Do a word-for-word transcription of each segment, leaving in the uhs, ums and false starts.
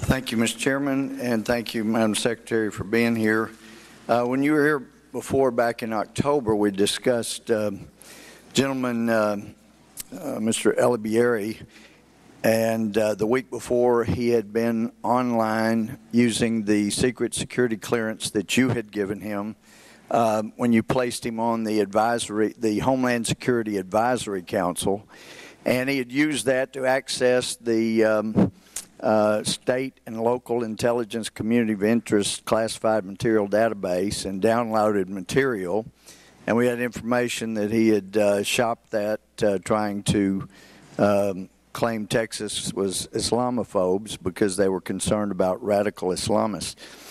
Thank you, Mister Chairman, and thank you, Madam Secretary, for being here. Uh, when you were here before, back in October, we discussed uh, gentleman uh, uh, Mister Aliberti, and uh, the week before he had been online using the secret security clearance that you had given him uh, when you placed him on the advisory, the Homeland Security Advisory Council, and he had used that to access the um, uh, state and local intelligence community of interest classified material database and downloaded material. And we had information that he had uh, shopped that uh, trying to um, claim Texas was Islamophobes because they were concerned about radical Islamists.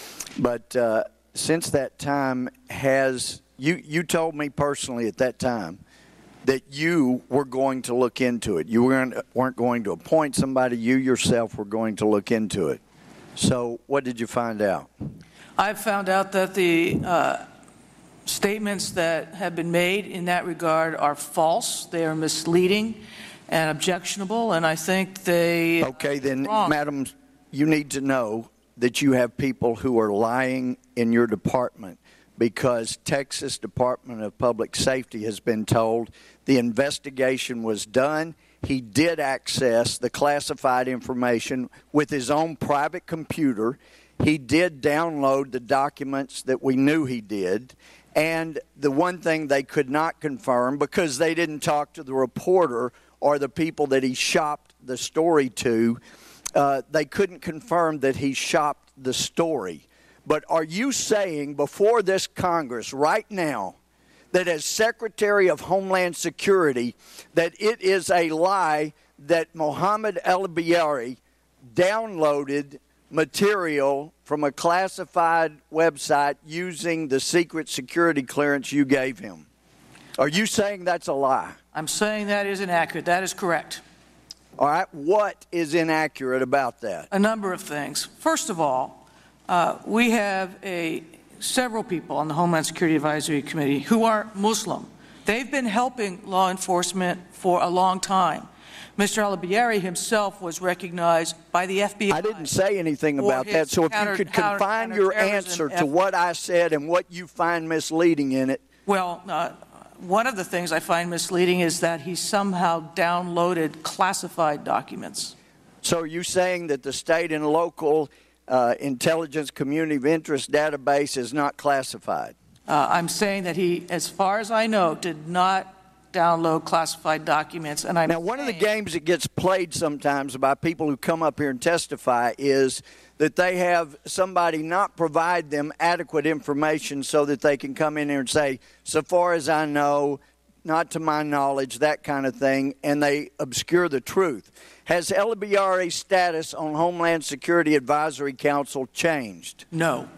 But uh, since that time, has you, you told me personally at that time that you were going to look into it. You weren't, weren't going to appoint somebody. You yourself were going to look into it. So what did you find out? I found out that the uh, statements that have been made in that regard are false. They are misleading and objectionable, and I think they Okay, then, wrong. Madam, you need to know that you have people who are lying in your department, because Texas Department of Public Safety has been told the investigation was done. He did access the classified information with his own private computer. He did download the documents that we knew he did. And the one thing they could not confirm, because they didn't talk to the reporter or the people that he shopped the story to, uh, they couldn't confirm that he shopped the story. But are you saying before this Congress right now that as Secretary of Homeland Security that it is a lie that Mohammed Aliberti downloaded material from a classified website using the secret security clearance you gave him? Are you saying that's a lie? I'm saying that is inaccurate. That is correct. All right. What is inaccurate about that? A number of things. First of all, Uh, we have a, several people on the Homeland Security Advisory Committee who are Muslim. They've been helping law enforcement for a long time. Mister Aliberti himself was recognized by the F B I. I didn't say anything about that, so if counter, you could counter, confine your answer to what I said and what you find misleading in it. Well, uh, one of the things I find misleading is that he somehow downloaded classified documents. So are you saying that the state and local Uh, intelligence community of interest database is not classified? Uh, I'm saying that he, as far as I know, did not download classified documents. And I'm now, one of the games that gets played sometimes by people who come up here and testify is that they have somebody not provide them adequate information so that they can come in here and say, so far as I know, not to my knowledge, that kind of thing, and they obscure the truth. Has Aliberti's status on Homeland Security Advisory Council changed? No.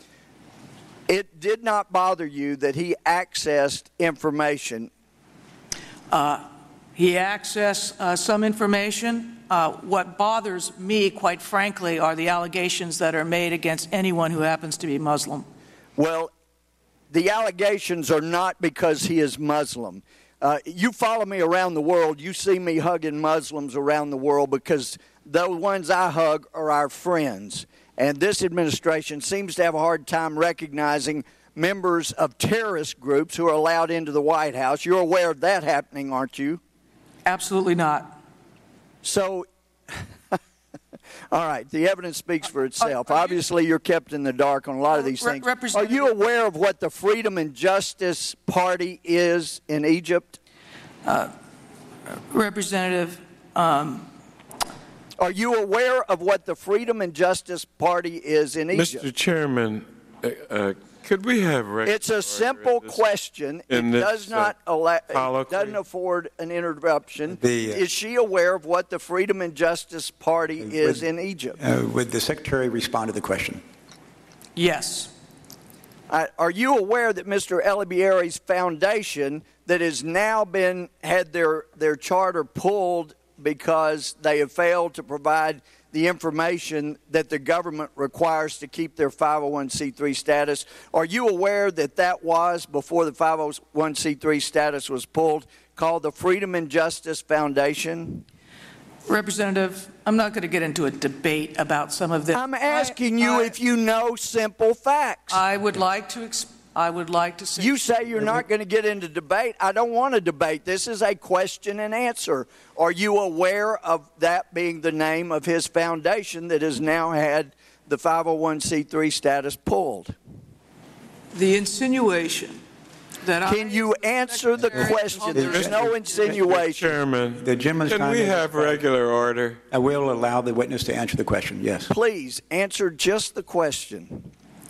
It did not bother you that he accessed information? Uh, he accessed uh, some information. Uh, what bothers me, quite frankly, are the allegations that are made against anyone who happens to be Muslim. Well, the allegations are not because he is Muslim. Uh, you follow me around the world, you see me hugging Muslims around the world because the ones I hug are our friends. And this administration seems to have a hard time recognizing members of terrorist groups who are allowed into the White House. You're aware of that happening, aren't you? Absolutely not. So, all right, the evidence speaks for itself. Obviously, you're kept in the dark on a lot of these things. Are you aware of what the Freedom and Justice Party is in Egypt? Uh, Representative, um, are you aware of what the Freedom and Justice Party is in Egypt? Mister Chairman, uh, uh, could we have record? It's a simple question. It does not allow, it doesn't afford an interruption. The, uh, is she aware of what the Freedom and Justice Party is would, in Egypt? Uh, would the Secretary respond to the question? Yes. Uh, are you aware that Mister Aliberti's foundation that has now been had their their charter pulled because they have failed to provide the information that the government requires to keep their five oh one c three status? Are you aware that that was, before the five oh one c three status was pulled, called the Freedom and Justice Foundation? Representative, I'm not going to get into a debate about some of this. I'm asking you I- if you know simple facts. I would like to, ex- I would like to say. You say you're not going to get into debate. I don't want to debate. This is a question and answer. Are you aware of that being the name of his foundation that has now had the five oh one c three status pulled? The insinuation that I. Can you answer the Secretary question? of There's the- no Mister insinuation. Chairman, The gentleman's can time we is have expired. regular order? I will allow the witness to answer the question, yes. Please answer just the question.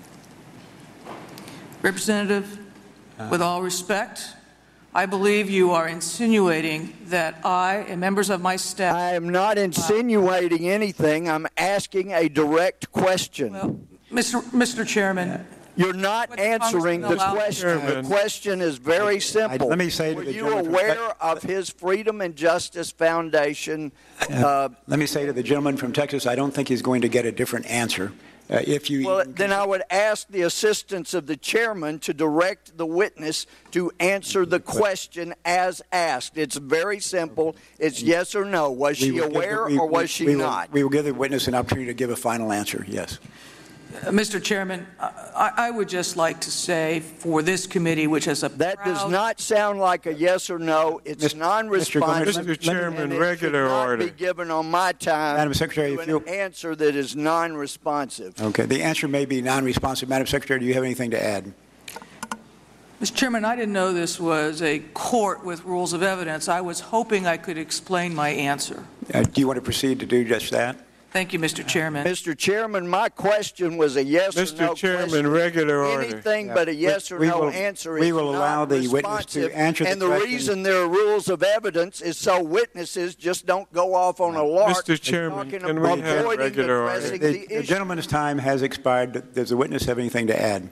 Representative, with all respect, I believe you are insinuating that I and members of my staff. I am not insinuating anything. I'm asking a direct question. Well, Mister Mister Chairman, You're not What answering the Congressman allowed- question. The Chairman. question is very simple. let me say to Were the you gentleman from- aware of his Freedom and Justice Foundation? Uh, Let me say to the gentleman from Texas, I don't think he's going to get a different answer. Uh, if you well, even then I would ask the assistance of the chairman to direct the witness to answer the question as asked. It's very simple. It's yes or no. Was we she will give the- aware we- or was we- she we will- not? We will give the witness an opportunity to give a final answer, yes. uh, Mister Chairman, I, I would just like to say for this committee, which has a That does proud- not sound like a yes or no. It's Mister non-responsive. Gomez, Mister let me- Chairman, and it regular should not order. be given on my time Madam Secretary, to if an you'll- answer that is non-responsive. Okay, the answer may be non-responsive. Madam Secretary, do you have anything to add? Mister Chairman, I didn't know this was a court with rules of evidence. I was hoping I could explain my answer. Uh, do you want to proceed to do just that? Thank you, Mister Chairman. Mister Chairman, my question was a yes or Mister no Chairman, question. regular order. Anything Yeah. but a yes or We no will- answer we is will not allow the witness to responsive. answer the And the question. reason there are rules of evidence is so witnesses just don't go off on a lark. Mister Chairman, talking can about we have avoiding regular order? addressing The, the the issue. gentleman's time has expired. Does the witness have anything to add?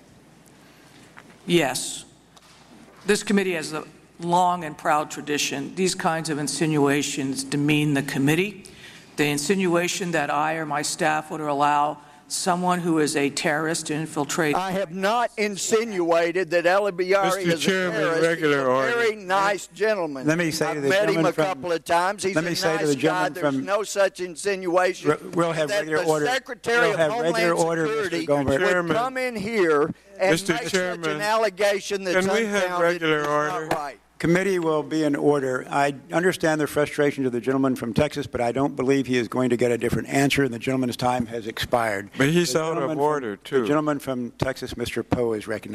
Yes. This committee has a long and proud tradition. These kinds of insinuations demean the committee. The insinuation that I or my staff would allow someone who is a terrorist to infiltrate. I have not insinuated that Elibiari Mister is Chairman, a terrorist. regular He's a order. very nice gentleman. Let me say I've to the met him gentleman a from- couple of times. He's let a me say nice to the guy. gentleman There's from- no such insinuation. Re- we'll have that regular the order. Secretary We'll of have Homeland regular order, Mister Security Goldberg. would Chairman. come in here and Mister make such Chairman, an allegation that's can we have unfounded regular is order? not right. Committee will be in order. I understand the frustration of the gentleman from Texas, but I don't believe he is going to get a different answer, and the gentleman's time has expired. But he's The out of gentleman from- order, too. The gentleman from Texas, Mister Poe, is recognized.